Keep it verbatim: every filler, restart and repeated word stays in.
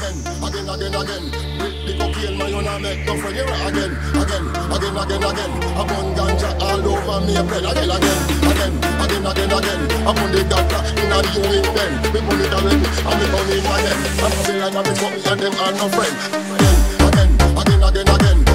again, again, again, again. With the cocaine, man, you not make no friend. You're again, again, again, again, again. I'm on ganja all over me bread. Again, again, again, again, again, again. I'm on the doctor in a new wing then. We put it already, and we come in again. I'm a be like a me fuck me and them are no friend. Again, again, again, again, again.